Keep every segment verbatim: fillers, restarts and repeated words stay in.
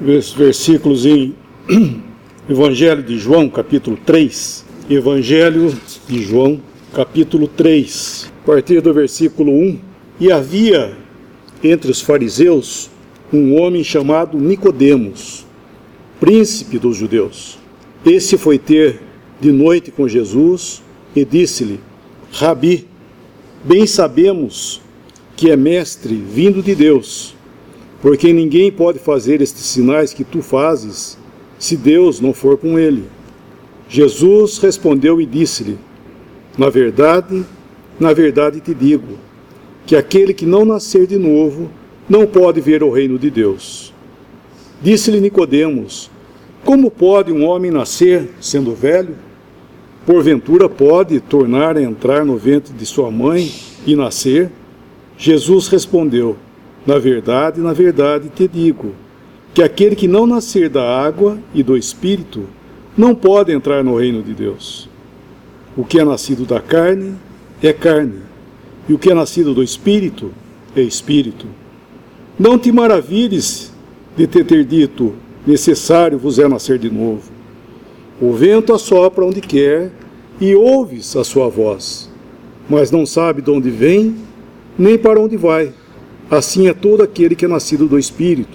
versículos em Evangelho de João, capítulo três. Evangelho de João, capítulo três, a partir do versículo um. E havia entre os fariseus um homem chamado Nicodemos, príncipe dos judeus. Esse foi ter de noite com Jesus e disse-lhe: Rabi, bem sabemos que é mestre vindo de Deus, porque ninguém pode fazer estes sinais que tu fazes, se Deus não for com ele. Jesus respondeu e disse-lhe: Na verdade, na verdade te digo, que aquele que não nascer de novo não pode ver o reino de Deus. Disse-lhe Nicodemos: Como pode um homem nascer sendo velho? Porventura pode tornar a entrar no ventre de sua mãe e nascer? Jesus respondeu: Na verdade, na verdade te digo, que aquele que não nascer da água e do Espírito não pode entrar no reino de Deus. O que é nascido da carne é carne, e o que é nascido do Espírito é Espírito. Não te maravilhes de te ter dito: necessário vos é nascer de novo. O vento assopra onde quer, e ouves a sua voz, mas não sabe de onde vem, nem para onde vai. Assim é todo aquele que é nascido do Espírito.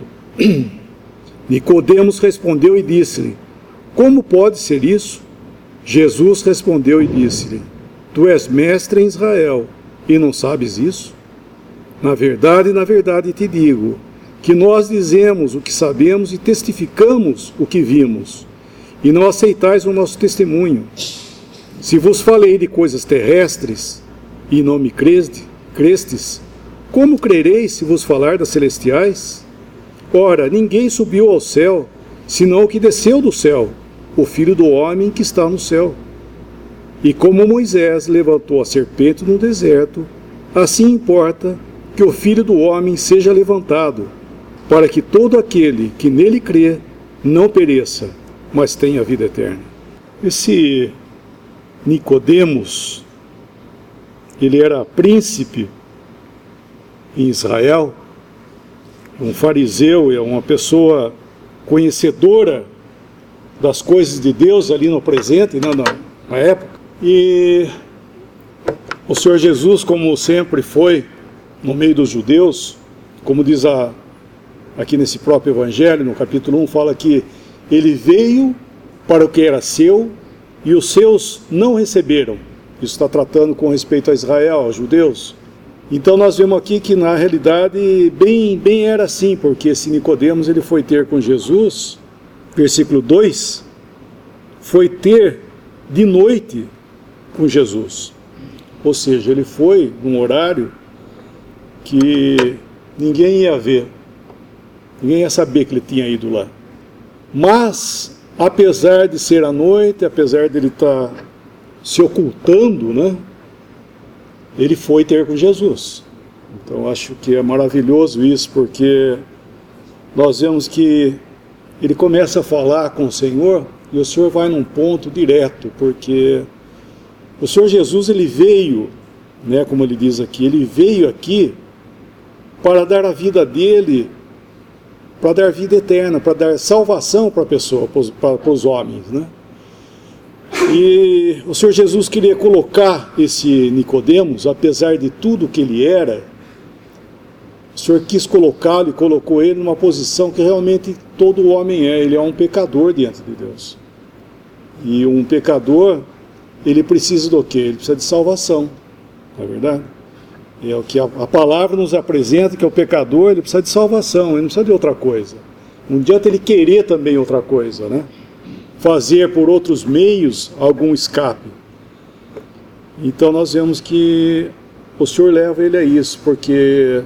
Nicodemos respondeu e disse-lhe: Como pode ser isso? Jesus respondeu e disse-lhe: Tu és mestre em Israel, e não sabes isso? Na verdade, na verdade te digo, que nós dizemos o que sabemos e testificamos o que vimos, e não aceitais o nosso testemunho. Se vos falei de coisas terrestres, e não me creste, crestes, como crereis se vos falar das celestiais? Ora, ninguém subiu ao céu, senão o que desceu do céu, o Filho do homem que está no céu. E como Moisés levantou a serpente no deserto, assim importa que o Filho do homem seja levantado, para que todo aquele que nele crê não pereça, mas tenha vida eterna. Esse Nicodemos, ele era príncipe em Israel, um fariseu, é uma pessoa conhecedora das coisas de Deus ali no presente, né, na, na época. E o Senhor Jesus, como sempre foi no meio dos judeus, como diz a, aqui nesse próprio Evangelho, no capítulo um, fala que ele veio para o que era seu e os seus não receberam. Isso está tratando com respeito a Israel, aos judeus. Então nós vemos aqui que na realidade bem, bem era assim, porque esse Nicodemos ele foi ter com Jesus, versículo dois, foi ter de noite com Jesus. Ou seja, ele foi num horário que ninguém ia ver, ninguém ia saber que ele tinha ido lá. Mas, apesar de ser à noite, apesar de ele estar se ocultando, né, ele foi ter com Jesus. Então acho que é maravilhoso isso, porque nós vemos que ele começa a falar com o Senhor, e o Senhor vai num ponto direto, porque o Senhor Jesus, ele veio, né, como ele diz aqui, ele veio aqui para dar a vida dele, para dar vida eterna, para dar salvação para a pessoa, para os, para, para os homens, né? E o Senhor Jesus queria colocar esse Nicodemos, apesar de tudo que ele era, o Senhor quis colocá-lo e colocou ele numa posição que realmente todo homem é. Ele é um pecador diante de Deus. E um pecador, ele precisa do quê? Ele precisa de salvação, não é verdade? É o que a, a palavra nos apresenta, que é o pecador, ele precisa de salvação, ele não precisa de outra coisa. Não adianta ele querer também outra coisa, né? Fazer por outros meios algum escape. Então nós vemos que o Senhor leva ele a isso, porque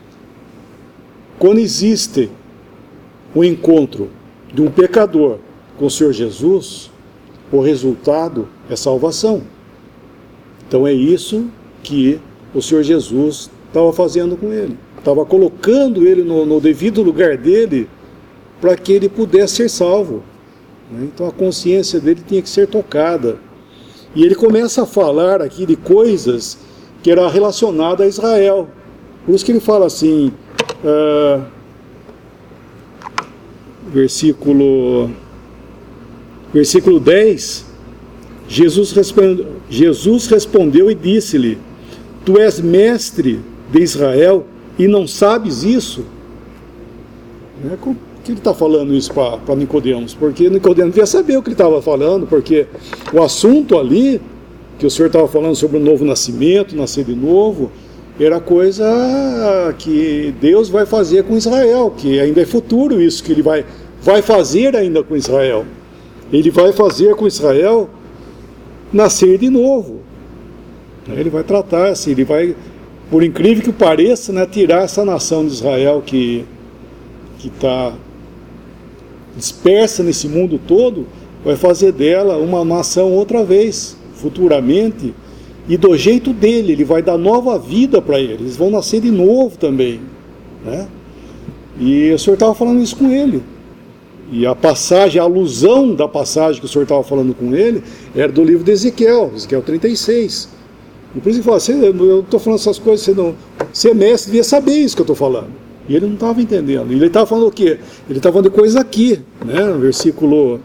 quando existe o encontro de um pecador com o Senhor Jesus, o resultado é salvação. Então é isso que o Senhor Jesus estava fazendo com ele. Estava colocando ele no, no devido lugar dele, para que ele pudesse ser salvo. Então a consciência dele tinha que ser tocada. E ele começa a falar aqui de coisas que eram relacionadas a Israel. Por isso que ele fala assim, uh, versículo, versículo dez, Jesus, responde, Jesus respondeu e disse-lhe: Tu és mestre de Israel e não sabes isso? É, por que ele está falando isso para Nicodemos? Porque Nicodemos devia saber o que ele estava falando, porque o assunto ali, que o Senhor estava falando sobre o novo nascimento, nascer de novo, era coisa que Deus vai fazer com Israel, que ainda é futuro isso, que ele vai, vai fazer ainda com Israel. Ele vai fazer com Israel nascer de novo. Ele vai tratar assim, ele vai, por incrível que pareça, né, tirar essa nação de Israel que que está dispersa nesse mundo todo, vai fazer dela uma nação outra vez, futuramente, e do jeito dele, ele vai dar nova vida para eles, eles vão nascer de novo também, né? E o Senhor estava falando isso com ele, e a passagem, a alusão da passagem que o Senhor estava falando com ele, era do livro de Ezequiel, Ezequiel trinta e seis, e por isso ele fala, eu estou falando essas coisas, você, não, você é mestre, devia saber isso que eu estou falando. E ele não estava entendendo. Ele estava falando o quê? Ele estava falando de coisas aqui, né? Versículo...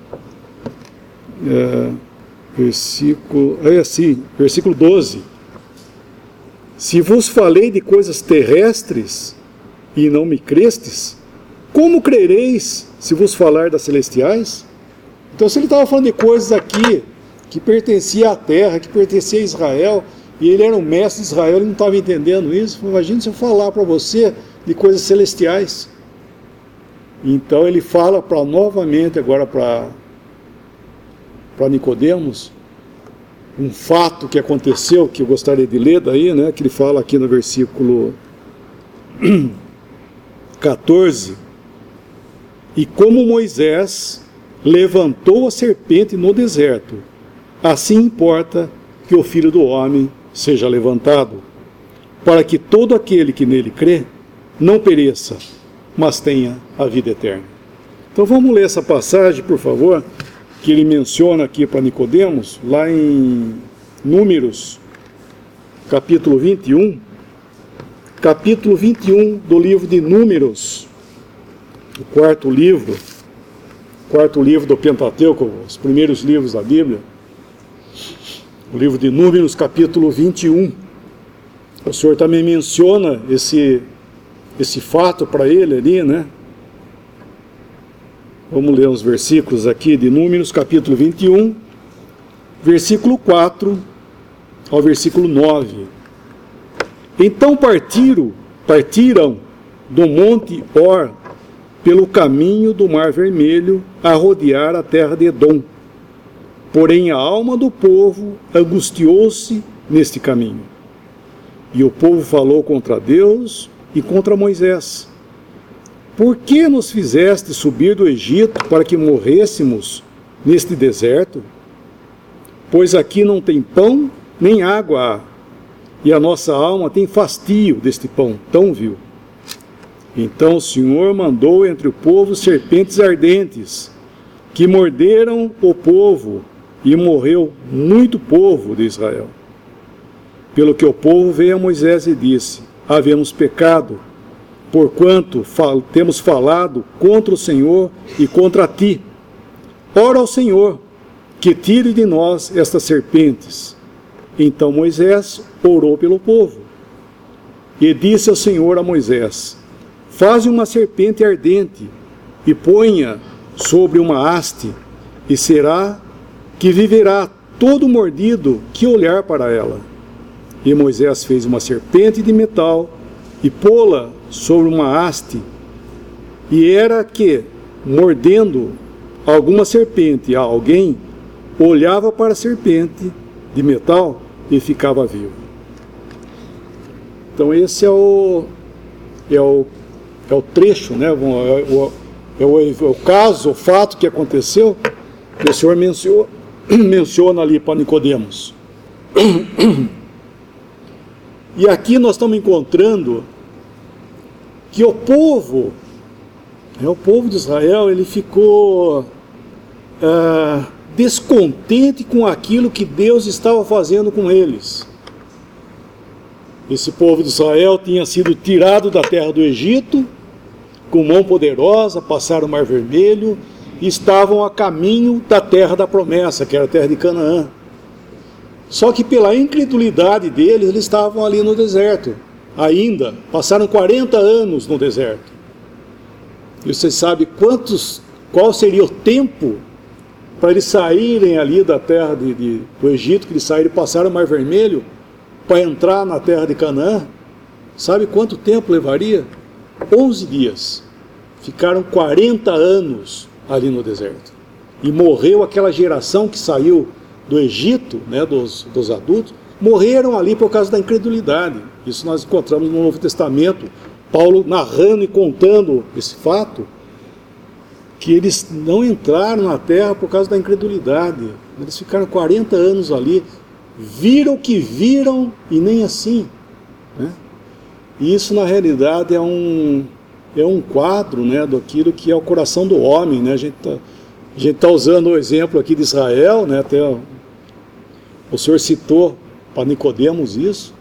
É, versículo... É assim, versículo doze. Se vos falei de coisas terrestres e não me crestes, como crereis se vos falar das celestiais? Então, se ele estava falando de coisas aqui, que pertencia à terra, que pertencia a Israel, e ele era um mestre de Israel, ele não estava entendendo isso. Imagina se eu falar para você de coisas celestiais. Então ele fala para novamente agora para para Nicodemos um fato que aconteceu, que eu gostaria de ler daí, né, que ele fala aqui no versículo quatorze. E como Moisés levantou a serpente no deserto, assim importa que o Filho do Homem seja levantado, para que todo aquele que nele crê não pereça, mas tenha a vida eterna. Então vamos ler essa passagem, por favor, que ele menciona aqui para Nicodemos, lá em Números, capítulo vinte e um, capítulo vinte e um do livro de Números, o quarto livro, quarto livro do Pentateuco, os primeiros livros da Bíblia, o livro de Números, capítulo vinte e um. O Senhor também menciona esse esse fato para ele ali, né? Vamos ler os versículos aqui de Números, capítulo vinte e um, versículo quatro ao versículo nove. Então partiram, partiram do monte Or, pelo caminho do Mar Vermelho, a rodear a terra de Edom. Porém a alma do povo angustiou-se neste caminho. E o povo falou contra Deus e contra Moisés: Por que nos fizeste subir do Egito para que morrêssemos neste deserto? Pois aqui não tem pão nem água há, e a nossa alma tem fastio deste pão tão vil. Então o Senhor mandou entre o povo serpentes ardentes, que morderam o povo, e morreu muito povo de Israel. Pelo que o povo veio a Moisés e disse: Havemos pecado, porquanto fal- temos falado contra o Senhor e contra ti. Ora ao Senhor, que tire de nós estas serpentes. Então Moisés orou pelo povo. E disse ao Senhor a Moisés: Faze uma serpente ardente, e ponha sobre uma haste, e será que viverá todo mordido que olhar para ela. E Moisés fez uma serpente de metal, e pô-la sobre uma haste, e era que, mordendo alguma serpente a alguém, olhava para a serpente de metal e ficava vivo. Então esse é o, é o, é o trecho, né? é, o, é, o, é o caso, o fato que aconteceu, que o Senhor menciona, menciona ali para Nicodemos. E aqui nós estamos encontrando que o povo, é, o povo de Israel, ele ficou ah, descontente com aquilo que Deus estava fazendo com eles. Esse povo de Israel tinha sido tirado da terra do Egito, com mão poderosa, passaram o Mar Vermelho e estavam a caminho da terra da promessa, que era a terra de Canaã. Só que pela incredulidade deles, eles estavam ali no deserto. Ainda, passaram quarenta anos no deserto. E você sabe quantos, qual seria o tempo para eles saírem ali da terra de, de, do Egito, que eles saíram e passaram o Mar Vermelho, para entrar na terra de Canaã? Sabe quanto tempo levaria? onze dias. Ficaram quarenta anos ali no deserto. E morreu aquela geração que saiu do Egito, né, dos, dos adultos, morreram ali por causa da incredulidade. Isso nós encontramos no Novo Testamento, Paulo narrando e contando esse fato, que eles não entraram na terra por causa da incredulidade. Eles ficaram quarenta anos ali, viram o que viram e nem assim, né? E isso na realidade é um, é um quadro, né, daquilo que é o coração do homem, né? A gente está tá usando o exemplo aqui de Israel, né? Até o, o senhor citou para Nicodemos isso,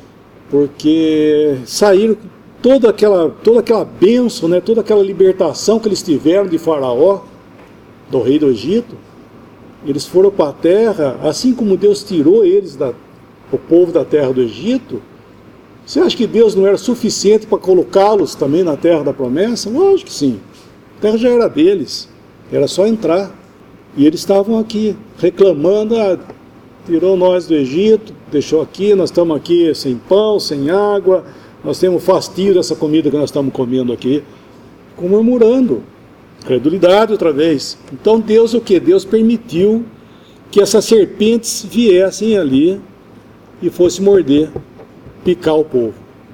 porque saíram toda aquela, toda aquela bênção, né, toda aquela libertação que eles tiveram de Faraó, do rei do Egito. Eles foram para a terra, assim como Deus tirou eles, da, o povo da terra do Egito. Você acha que Deus não era suficiente para colocá-los também na terra da promessa? Lógico que sim. A terra já era deles, era só entrar. E eles estavam aqui, reclamando, ah, tirou nós do Egito, deixou aqui, nós estamos aqui sem pão, sem água, nós temos fastio dessa comida que nós estamos comendo aqui, murmurando, credulidade outra vez. Então Deus o que? Deus permitiu que essas serpentes viessem ali e fossem morder, picar o povo.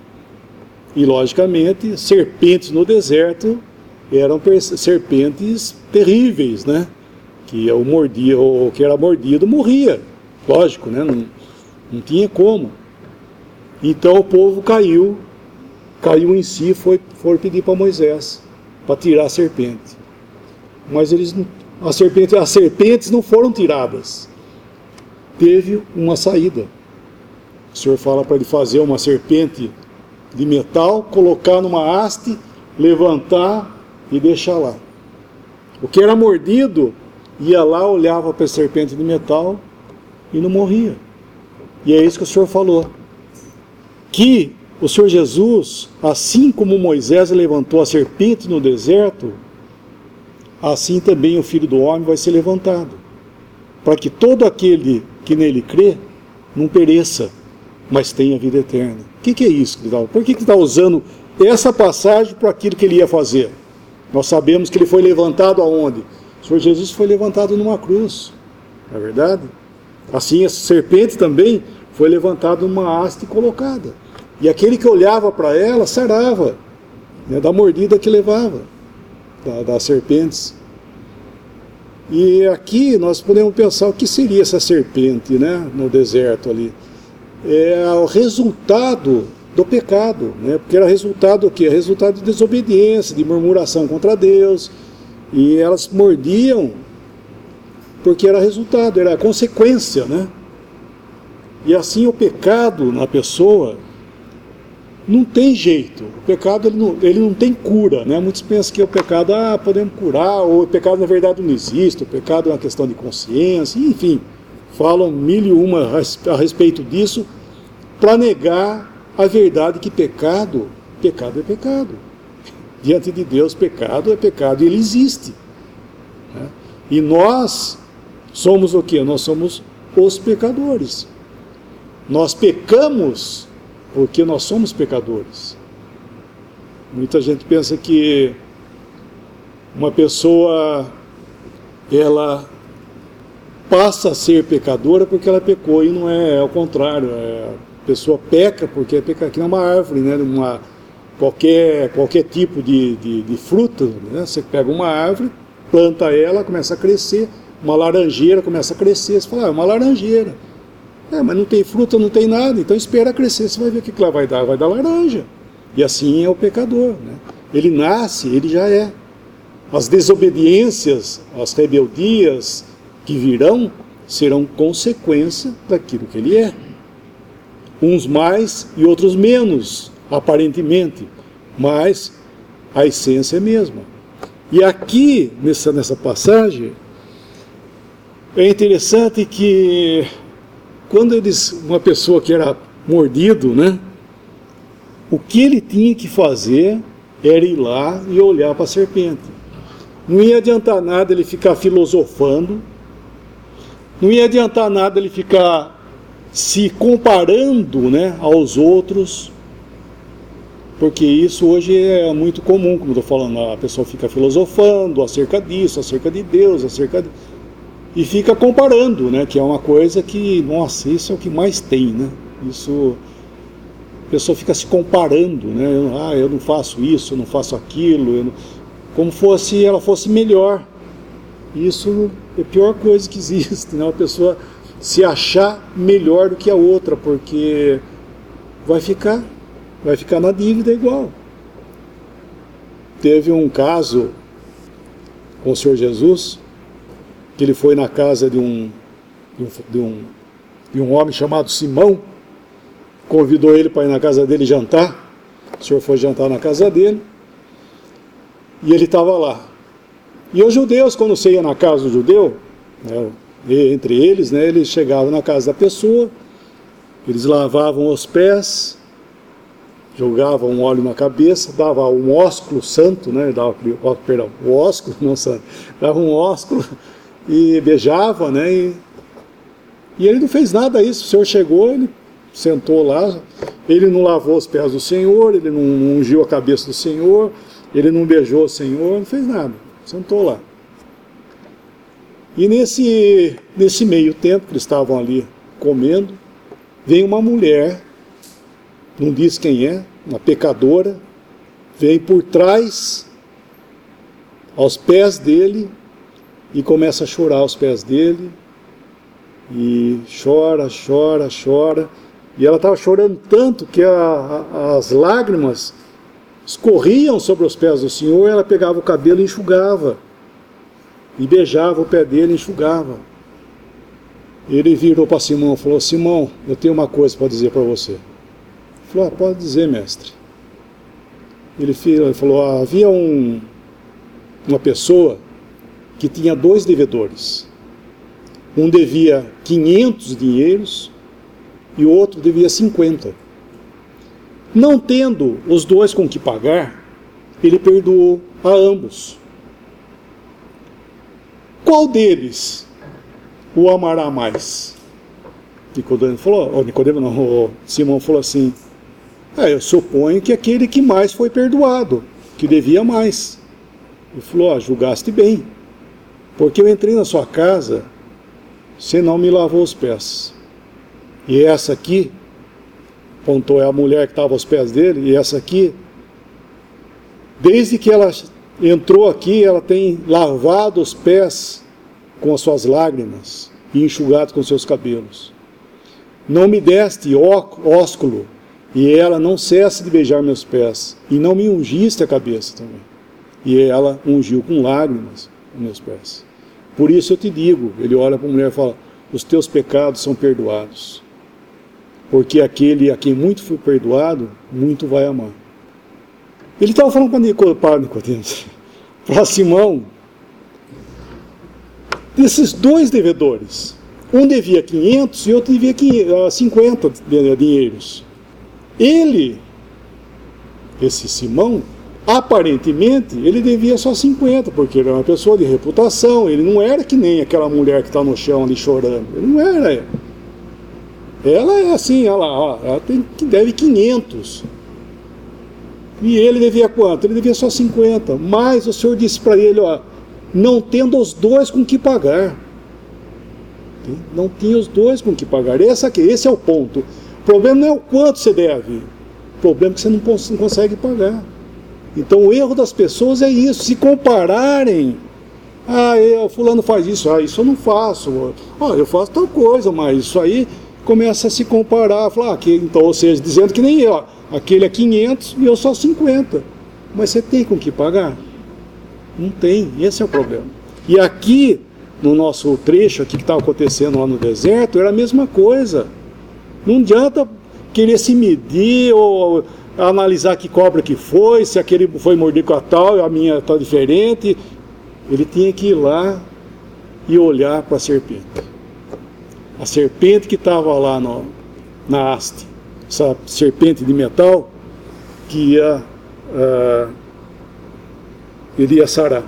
E logicamente, serpentes no deserto eram serpentes terríveis, né? Que o mordia, o que era mordido morria, lógico, né? Não, não tinha como. Então o povo caiu, caiu em si, foi, foi pedir para Moisés, para tirar a serpente. Mas eles, a serpente, as serpentes não foram tiradas. Teve uma saída. O Senhor fala para ele fazer uma serpente de metal, colocar numa haste, levantar e deixar lá. O que era mordido, ia lá, olhava para a serpente de metal e não morria. E é isso que o Senhor falou. Que o Senhor Jesus, assim como Moisés levantou a serpente no deserto, assim também o Filho do Homem vai ser levantado, para que todo aquele que nele crê não pereça, mas tenha vida eterna. O que, que é isso? Por que, que está usando essa passagem para aquilo que ele ia fazer? Nós sabemos que ele foi levantado aonde? O Senhor Jesus foi levantado numa cruz, não é verdade? Assim, a serpente também foi levantada numa haste colocada. E aquele que olhava para ela, sarava, né, da mordida que levava, da, das serpentes. E aqui nós podemos pensar o que seria essa serpente, né, no deserto ali. É o resultado do pecado, né, porque era resultado do quê? Resultado de desobediência, de murmuração contra Deus. E elas mordiam porque era resultado, era consequência, né? E assim o pecado na pessoa não tem jeito. O pecado ele não, ele não tem cura, né? Muitos pensam que o pecado, ah, podemos curar, ou o pecado na verdade não existe, o pecado é uma questão de consciência, enfim, falam mil e uma a respeito disso para negar a verdade que pecado, pecado é pecado. Diante de Deus, pecado é pecado e ele existe, né? E nós somos o quê? Nós somos os pecadores. Nós pecamos porque nós somos pecadores. Muita gente pensa que uma pessoa ela passa a ser pecadora porque ela pecou, e não é, é ao contrário. É, a pessoa peca porque é peca, que é uma árvore, né? Uma, qualquer, qualquer tipo de, de, de fruta, né? Você pega uma árvore, planta ela, começa a crescer, uma laranjeira começa a crescer, você fala, ah, é uma laranjeira. É, mas não tem fruta, não tem nada, então espera crescer, você vai ver o que ela vai dar, vai dar laranja. E assim é o pecador, né? Ele nasce, ele já é. As desobediências, as rebeldias que virão, serão consequência daquilo que ele é. Uns mais e outros menos, aparentemente, mas a essência é a mesma. E aqui, nessa, nessa passagem, é interessante que quando eles, uma pessoa que era mordido, né, o que ele tinha que fazer era ir lá e olhar para a serpente. Não ia adiantar nada ele ficar filosofando, não ia adiantar nada ele ficar se comparando, né, aos outros, porque isso hoje é muito comum, como eu estou falando, a pessoa fica filosofando acerca disso, acerca de Deus, acerca de... e fica comparando, né, que é uma coisa que, nossa, isso é o que mais tem, né, isso, a pessoa fica se comparando, né, ah, eu não faço isso, eu não faço aquilo, eu não... como fosse ela fosse melhor. Isso é a pior coisa que existe, né, uma pessoa se achar melhor do que a outra, porque vai ficar, vai ficar na dívida igual. Teve um caso com o Senhor Jesus, que ele foi na casa de um, de um, de um, de um homem chamado Simão, convidou ele para ir na casa dele jantar. O Senhor foi jantar na casa dele, e ele estava lá. E os judeus, quando você ia na casa do judeu, né, entre eles, né, eles chegavam na casa da pessoa, eles lavavam os pés, jogavam um óleo na cabeça, dava um ósculo santo, né, dava, ó, perdão, o ósculo, não santo, dava um ósculo e beijava, né, e, e ele não fez nada disso. O Senhor chegou, ele sentou lá, ele não lavou os pés do Senhor, ele não, não ungiu a cabeça do Senhor, ele não beijou o Senhor, não fez nada, sentou lá. E nesse, nesse meio tempo que eles estavam ali comendo, vem uma mulher, não diz quem é, uma pecadora, vem por trás, aos pés dele, e começa a chorar aos pés dele, e chora, chora, chora, e ela estava chorando tanto que a, a, as lágrimas escorriam sobre os pés do Senhor, ela pegava o cabelo e enxugava, e beijava o pé dele e enxugava. Ele virou para Simão e falou: Simão, eu tenho uma coisa para dizer para você. Ele falou: ah, pode dizer, mestre. Ele falou: ah, havia um, uma pessoa que tinha dois devedores. Um devia quinhentos dinheiros e o outro devia cinquenta. Não tendo os dois com que pagar, ele perdoou a ambos. Qual deles o amará mais? Nicodemo falou, ou Nicodemo não, o Simão falou assim: ah, eu suponho que aquele que mais foi perdoado, que devia mais. Ele falou: ah, julgaste bem, porque eu entrei na sua casa, você não me lavou os pés. E essa aqui, apontou, é a mulher que estava aos pés dele, e essa aqui, desde que ela entrou aqui, ela tem lavado os pés com as suas lágrimas e enxugado com seus cabelos. Não me deste ósculo, e ela não cessa de beijar meus pés, e não me ungiste a cabeça também, e ela ungiu com lágrimas os meus pés. Por isso eu te digo, ele olha para a mulher e fala: os teus pecados são perdoados, porque aquele a quem muito foi perdoado, muito vai amar. Ele estava falando para Nicodemo, para Simão, desses dois devedores. Um devia quinhentos e outro devia cinquenta dinheiros. Ele, esse Simão, aparentemente, ele devia só cinquenta, porque ele era uma pessoa de reputação, ele não era que nem aquela mulher que está no chão ali chorando, ele não era. Ela é assim, ela, ó, ela tem, deve quinhentos. E ele devia quanto? Ele devia só cinquenta. Mas o Senhor disse para ele: ó, não tendo os dois com que pagar. Não tinha os dois com que pagar. Esse, aqui, esse é o ponto. O problema não é o quanto você deve. O problema é que você não, não consegue pagar. Então o erro das pessoas é isso. Se compararem. Ah, eu, fulano faz isso. Ah, isso eu não faço. Ah, eu faço tal coisa, mas isso aí... começa a se comparar, falar, ah, que, então, ou seja, dizendo que nem eu, ó, aquele é quinhentos e eu só cinquenta. Mas você tem com que pagar? Não tem, esse é o problema. E aqui, no nosso trecho aqui que estava acontecendo lá no deserto, era a mesma coisa. Não adianta querer se medir ou analisar que cobra que foi, se aquele foi mordido com a tal, a minha está diferente. Ele tinha que ir lá e olhar para a serpente. A serpente que estava lá no, na haste, essa serpente de metal que ia, uh, ele ia sarar.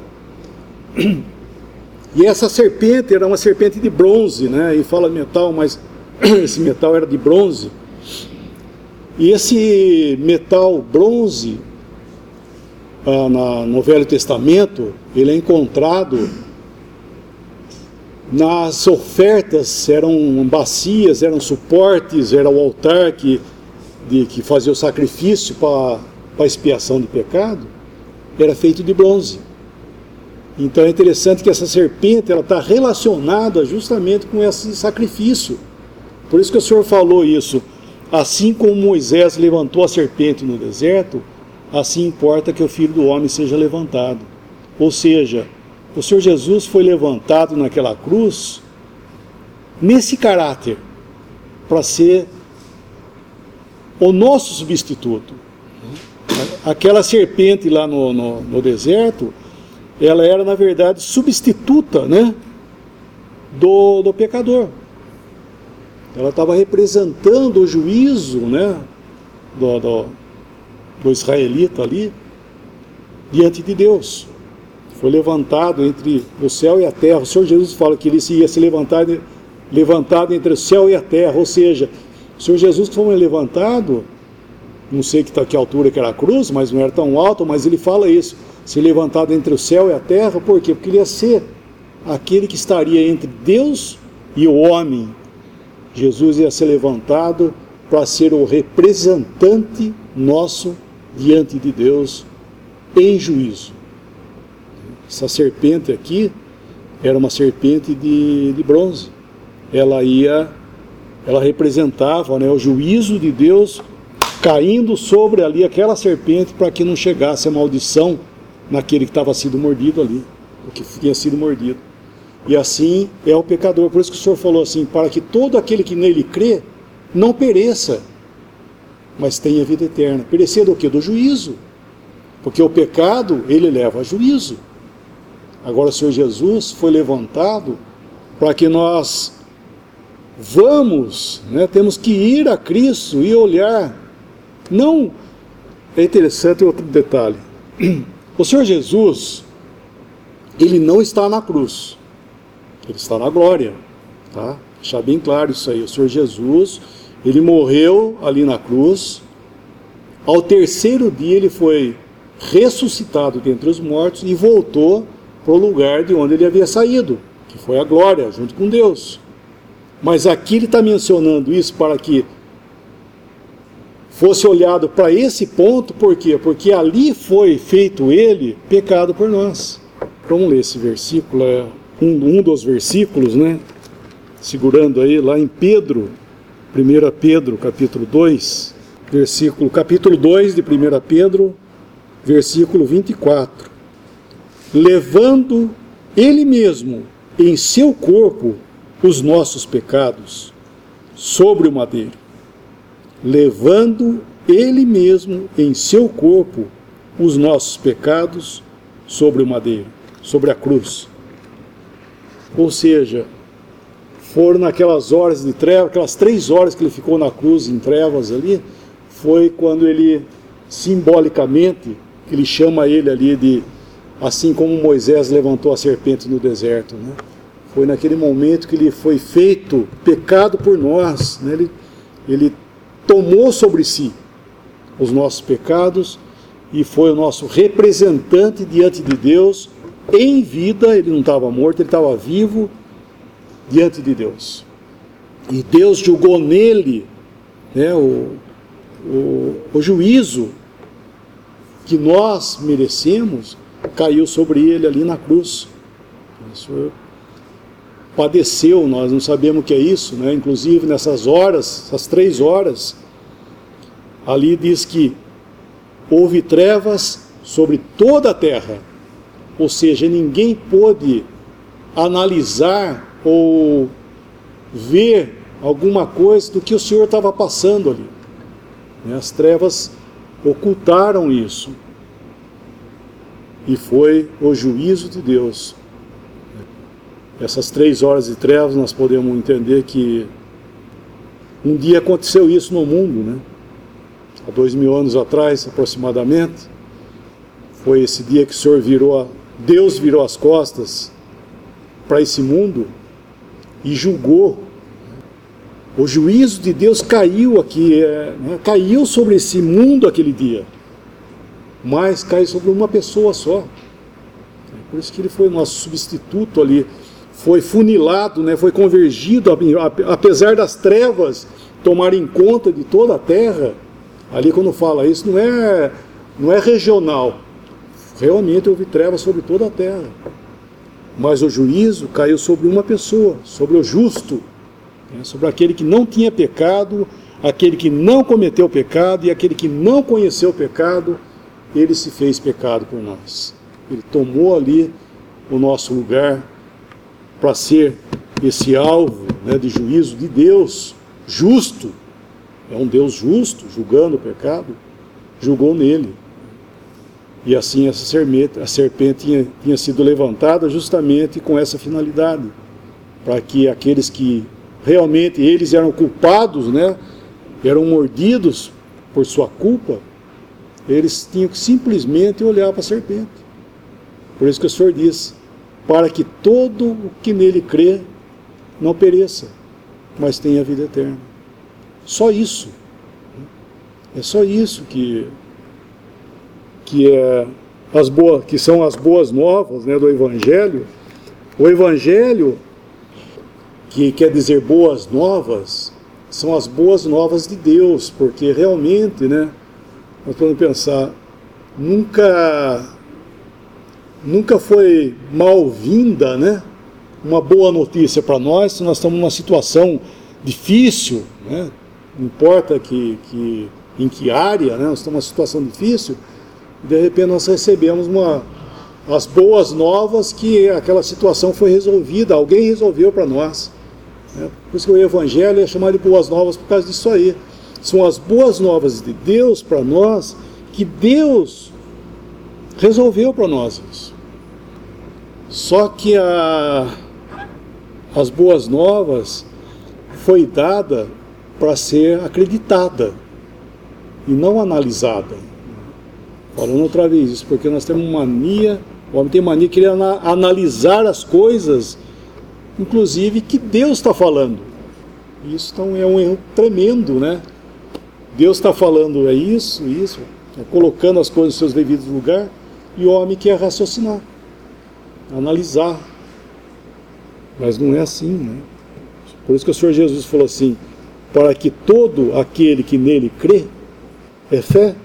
E essa serpente era uma serpente de bronze, né? E fala metal, mas esse metal era de bronze. E esse metal bronze, ah, na, no Velho Testamento, ele é encontrado nas ofertas, eram bacias, eram suportes, era o altar que, de, que fazia o sacrifício para a expiação de pecado, era feito de bronze. Então é interessante que essa serpente ela está relacionada justamente com esse sacrifício. Por isso que o Senhor falou isso. Assim como Moisés levantou a serpente no deserto, assim importa que o Filho do Homem seja levantado. Ou seja, o Senhor Jesus foi levantado naquela cruz nesse caráter, para ser o nosso substituto. Aquela serpente lá no, no, no deserto, ela era, na verdade, substituta, né, do, do pecador. Ela estava representando o juízo, né, do, do, do israelita ali, diante de Deus. Foi levantado entre o céu e a terra. O Senhor Jesus fala que ele ia se levantar, levantado entre o céu e a terra. Ou seja, o Senhor Jesus foi levantado, não sei que, que altura que era a cruz, mas não era tão alto, mas ele fala isso. Se levantado entre o céu e a terra, por quê? Porque ele ia ser aquele que estaria entre Deus e o homem. Jesus ia ser levantado para ser o representante nosso diante de Deus em juízo. Essa serpente aqui era uma serpente de, de bronze. Ela ia, ela representava, né, o juízo de Deus caindo sobre ali aquela serpente para que não chegasse a maldição naquele que estava sido mordido ali, o que tinha sido mordido. E assim é o pecador. Por isso que o Senhor falou assim, para que todo aquele que nele crê não pereça, mas tenha vida eterna. Perecer do quê? Do juízo. Porque o pecado, ele leva a juízo. Agora o Senhor Jesus foi levantado para que nós vamos, né, temos que ir a Cristo e olhar. Não, é interessante outro detalhe. O Senhor Jesus, ele não está na cruz, ele está na glória, tá? Deixar bem claro isso aí. O Senhor Jesus, ele morreu ali na cruz, ao terceiro dia ele foi ressuscitado dentre os mortos e voltou para o lugar de onde ele havia saído, que foi a glória, junto com Deus. Mas aqui ele está mencionando isso para que fosse olhado para esse ponto. Por quê? Porque ali foi feito ele pecado por nós. Vamos ler esse versículo, é um, um dos versículos, né? Segurando aí lá em Pedro, primeira Pedro, capítulo dois, versículo, capítulo dois de primeira Pedro, versículo vinte e quatro. Levando ele mesmo em seu corpo os nossos pecados sobre o madeiro. Levando ele mesmo em seu corpo os nossos pecados sobre o madeiro, sobre a cruz. Ou seja, foram naquelas horas de trevas, aquelas três horas que ele ficou na cruz em trevas ali, foi quando ele, simbolicamente, ele chama ele ali de, assim como Moisés levantou a serpente no deserto, né? Foi naquele momento que ele foi feito pecado por nós, né? Ele, ele tomou sobre si os nossos pecados e foi o nosso representante diante de Deus em vida. Ele não estava morto, ele estava vivo diante de Deus. E Deus julgou nele, né, o, o, o juízo que nós merecemos, caiu sobre ele ali na cruz. O Senhor padeceu, nós não sabemos o que é isso, né? Inclusive nessas horas, essas três horas, ali diz que houve trevas sobre toda a terra, ou seja, ninguém pôde analisar ou ver alguma coisa do que o Senhor estava passando ali. As trevas ocultaram isso. E foi o juízo de Deus. Essas três horas de trevas, nós podemos entender que um dia aconteceu isso no mundo, né? Há dois mil anos atrás, aproximadamente, foi esse dia que o Senhor virou, a, Deus virou as costas para esse mundo e julgou. O juízo de Deus caiu aqui, é, né? caiu sobre esse mundo aquele dia, mas caiu sobre uma pessoa só. Por isso que ele foi nosso substituto ali, foi funilado, né? Foi convergido, apesar das trevas tomarem conta de toda a terra. Ali quando fala isso, não é, não é regional, realmente houve trevas sobre toda a terra, mas o juízo caiu sobre uma pessoa, sobre o justo, né? Sobre aquele que não tinha pecado, aquele que não cometeu pecado, e aquele que não conheceu o pecado, ele se fez pecado por nós. Ele tomou ali o nosso lugar para ser esse alvo, né, de juízo de Deus, justo. É um Deus justo, julgando o pecado, julgou nele. E assim essa serpente, a serpente tinha, tinha sido levantada justamente com essa finalidade, para que aqueles que realmente eles eram culpados, né, eram mordidos por sua culpa, eles tinham que simplesmente olhar para a serpente. Por isso que o Senhor diz, para que todo o que nele crê não pereça, mas tenha vida eterna. Só isso. É só isso que, que, é as boas, que são as boas novas, né, do Evangelho. O Evangelho, que quer dizer boas novas, são as boas novas de Deus, porque realmente, né, nós podemos pensar, nunca, nunca foi mal-vinda, né, uma boa notícia para nós, se nós estamos numa situação difícil, né, não importa que, que, em que área, né, nós estamos numa situação difícil, e de repente nós recebemos uma, as boas novas que aquela situação foi resolvida, alguém resolveu para nós. Né? Por isso que o Evangelho é chamado de boas novas por causa disso aí. São as boas novas de Deus para nós, que Deus resolveu para nós isso. Só que a, as boas novas foi dada para ser acreditada e não analisada. Falando outra vez isso, porque nós temos mania, o homem tem mania de querer ana, analisar as coisas, inclusive que Deus está falando. Isso então, é um erro tremendo, né? Deus está falando é isso, isso, é colocando as coisas nos seus devidos lugares, e o homem quer raciocinar, analisar. Mas não é assim, né? Por isso que o Senhor Jesus falou assim, para que todo aquele que nele crê, é fé.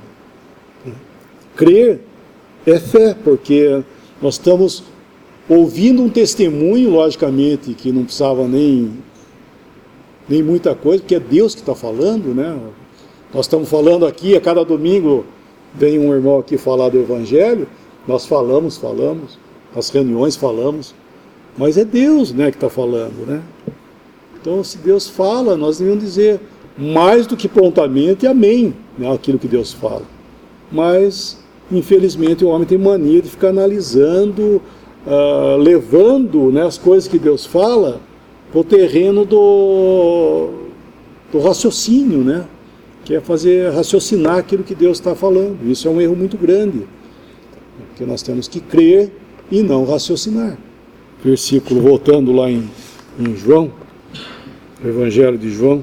Crer é fé, porque nós estamos ouvindo um testemunho, logicamente, que não precisava nem, nem muita coisa, porque é Deus que está falando, né? Nós estamos falando aqui, a cada domingo vem um irmão aqui falar do Evangelho, nós falamos, falamos, nas reuniões falamos, mas é Deus, né, que está falando, né? Então, se Deus fala, nós devemos dizer mais do que prontamente amém, né, aquilo que Deus fala. Mas, infelizmente, o homem tem mania de ficar analisando, uh, levando, né, as coisas que Deus fala para o terreno do, do raciocínio, né? Que é fazer raciocinar aquilo que Deus está falando. Isso é um erro muito grande, porque nós temos que crer e não raciocinar. Versículo, voltando lá em, em João, Evangelho de João,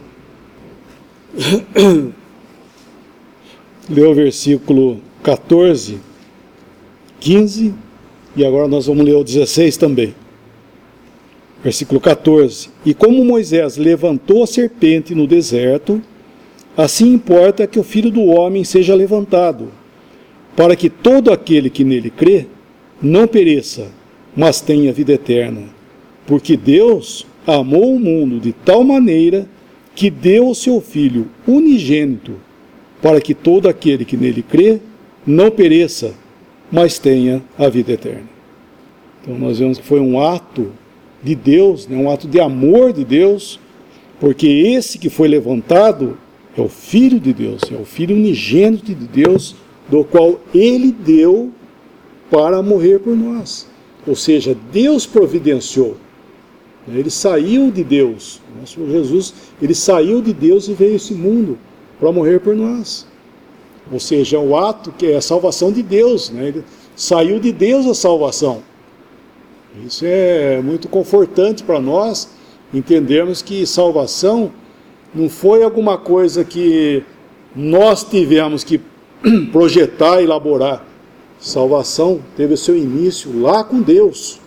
leu o versículo catorze, quinze, e agora nós vamos ler o dezesseis também. Versículo catorze. E como Moisés levantou a serpente no deserto, assim importa que o Filho do Homem seja levantado, para que todo aquele que nele crê não pereça, mas tenha vida eterna. Porque Deus amou o mundo de tal maneira que deu o seu Filho unigênito, para que todo aquele que nele crê não pereça, mas tenha a vida eterna. Então nós vemos que foi um ato de Deus, né, um ato de amor de Deus, porque esse que foi levantado É o Filho de Deus, é o Filho unigênito de Deus, do qual Ele deu para morrer por nós. Ou seja, Deus providenciou. Ele saiu de Deus. O Senhor Jesus, Ele saiu de Deus e veio a esse mundo para morrer por nós. Ou seja, o ato que é a salvação de Deus, né? Ele saiu de Deus a salvação. Isso é muito confortante para nós entendermos que salvação não foi alguma coisa que nós tivemos que projetar, elaborar. Salvação teve o seu início lá com Deus.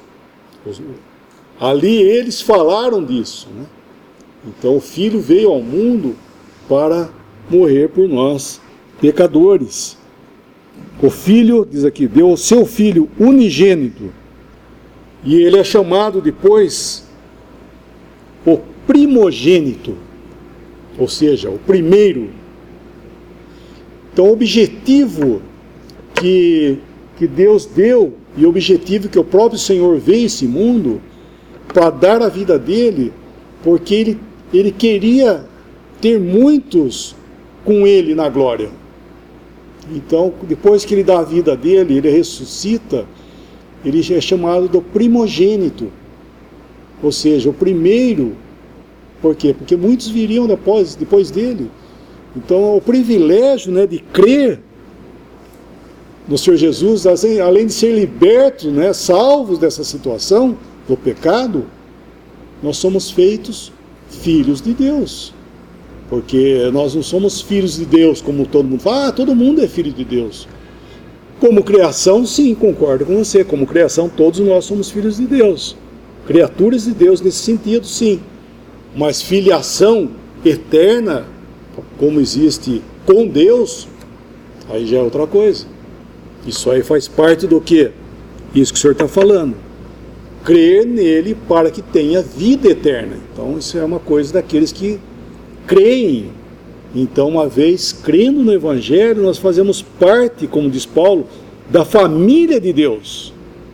Ali eles falaram disso, né? Então o Filho veio ao mundo para morrer por nós, pecadores. O Filho, diz aqui, deu o seu Filho unigênito, e ele é chamado depois o primogênito, ou seja, o primeiro. Então o objetivo que, que Deus deu, e o objetivo que o próprio Senhor veio a esse mundo, para dar a vida dele, porque ele, ele queria ter muitos com ele na glória. Então, depois que ele dá a vida dele, ele ressuscita, ele é chamado do primogênito, ou seja, o primeiro. Por quê? Porque muitos viriam depois, depois dele. Então, o privilégio, né, de crer no Senhor Jesus, além de ser libertos, né, salvos dessa situação do pecado, nós somos feitos filhos de Deus. Porque nós não somos filhos de Deus, como todo mundo fala. Ah, todo mundo é filho de Deus. Como criação, sim, concordo com você. Como criação, todos nós somos filhos de Deus. Criaturas de Deus nesse sentido, sim. Mas filiação eterna, como existe com Deus, aí já é outra coisa. Isso aí faz parte do quê? Isso que o senhor está falando. Crer nele para que tenha vida eterna. Então isso é uma coisa daqueles que creem. Então, uma vez crendo no Evangelho, nós fazemos parte, como diz Paulo, da família de Deus.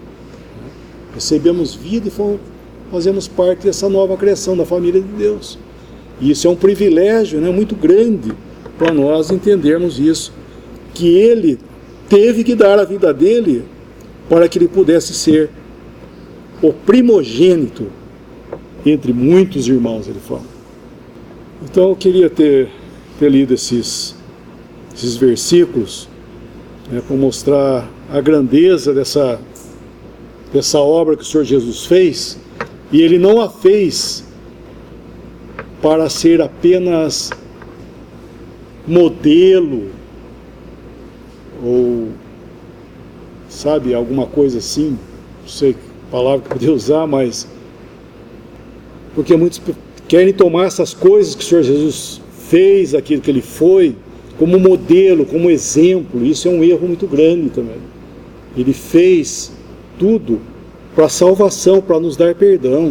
Recebemos vida e fazemos parte dessa nova criação, da família de Deus. E isso é um privilégio, né, muito grande para nós entendermos isso, que ele teve que dar a vida dele para que ele pudesse ser o primogênito entre muitos irmãos, ele fala. Então eu queria ter, ter lido esses, esses versículos, né, para mostrar a grandeza dessa, dessa obra que o Senhor Jesus fez. E ele não a fez para ser apenas modelo, ou, sabe, alguma coisa assim, não sei que palavra que eu podia usar, mas porque muitos querem tomar essas coisas que o Senhor Jesus fez, aquilo que ele foi, como modelo, como exemplo. Isso é um erro muito grande também. Ele fez tudo para salvação, para nos dar perdão.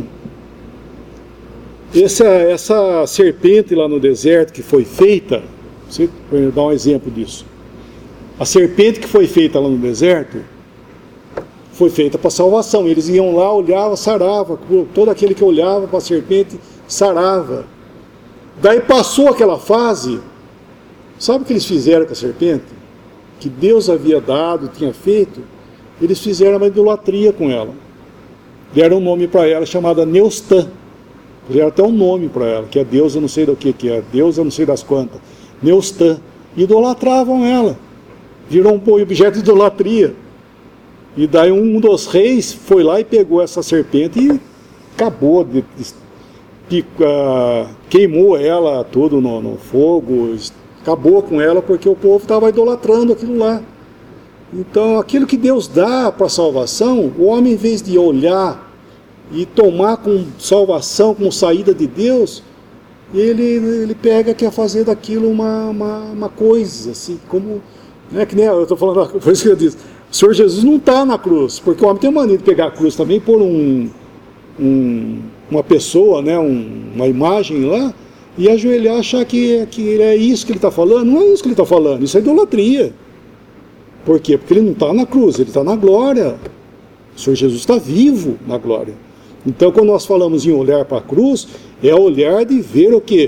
Essa, essa serpente lá no deserto que foi feita, você dar um exemplo disso. A serpente que foi feita lá no deserto foi feita para salvação. Eles iam lá, olhavam, sarava. Todo aquele que olhava para a serpente sarava. Daí passou aquela fase. Sabe o que eles fizeram com a serpente? Que Deus havia dado, tinha feito. Eles fizeram uma idolatria com ela. Deram um nome para ela chamada Neustã. Deram até um nome para ela, que é Deus, eu não sei do que que é. Deus, eu não sei das quantas. Neustã. Idolatravam ela. Virou um objeto de idolatria. E daí um dos reis foi lá e pegou essa serpente e acabou, de, de, uh, queimou ela tudo no, no fogo, acabou com ela porque o povo estava idolatrando aquilo lá. Então aquilo que Deus dá para a salvação, o homem, em vez de olhar e tomar com salvação, como saída de Deus, ele, ele pega, quer fazer daquilo uma, uma, uma coisa, assim, como, não é que nem eu estou falando, por isso que eu disse, o Senhor Jesus não está na cruz, porque o homem tem mania de pegar a cruz também, pôr um, um, uma pessoa, né, um, uma imagem lá, e ajoelhar, achar que, que é isso que ele está falando. Não é isso que ele está falando, isso é idolatria. Por quê? Porque ele não está na cruz, ele está na glória. O Senhor Jesus está vivo na glória. Então, quando nós falamos em olhar para a cruz, é olhar de ver o quê?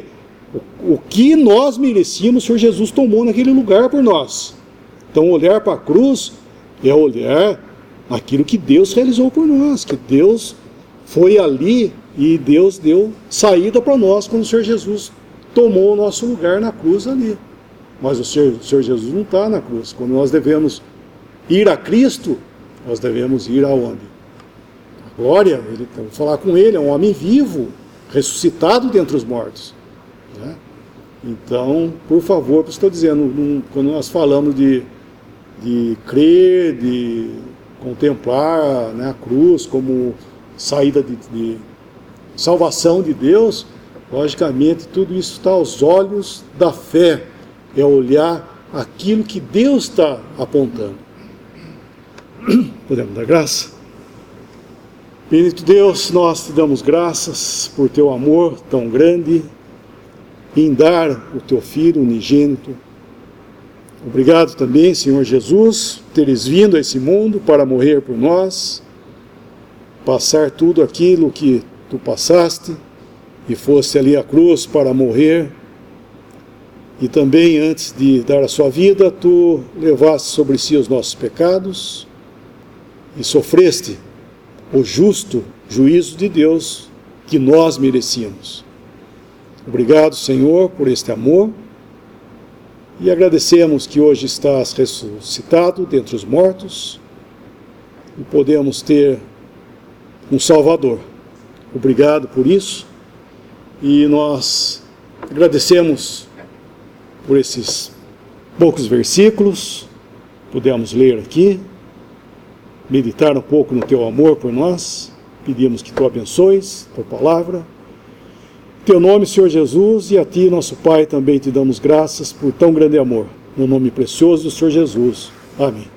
O, o que nós merecíamos, o Senhor Jesus tomou naquele lugar por nós. Então, olhar para a cruz é olhar aquilo que Deus realizou por nós, que Deus foi ali e Deus deu saída para nós quando o Senhor Jesus tomou o nosso lugar na cruz ali. Mas o Senhor, o Senhor Jesus não está na cruz. Quando nós devemos ir a Cristo, nós devemos ir aonde? A glória. Ele, vamos falar com Ele, é um homem vivo, ressuscitado dentre os mortos. Né? Então, por favor, eu estou dizendo, num, quando nós falamos de, de crer, de contemplar, né, a cruz como saída de, de salvação de Deus, logicamente tudo isso está aos olhos da fé, é olhar aquilo que Deus está apontando. Podemos dar graça? Bendito Deus, nós te damos graças por teu amor tão grande em dar o teu Filho unigênito. Obrigado também, Senhor Jesus, por teres vindo a esse mundo para morrer por nós, passar tudo aquilo que tu passaste, e fosse ali à cruz para morrer, e também antes de dar a sua vida, tu levaste sobre si os nossos pecados, e sofreste o justo juízo de Deus que nós merecíamos. Obrigado, Senhor, por este amor, e agradecemos que hoje estás ressuscitado dentre os mortos, e podemos ter um Salvador. Obrigado por isso, e nós agradecemos por esses poucos versículos, pudemos ler aqui, meditar um pouco no teu amor por nós, pedimos que tu abençoes tua palavra, teu nome, Senhor Jesus, e a ti, nosso Pai, também te damos graças por tão grande amor, no nome precioso do Senhor Jesus. Amém.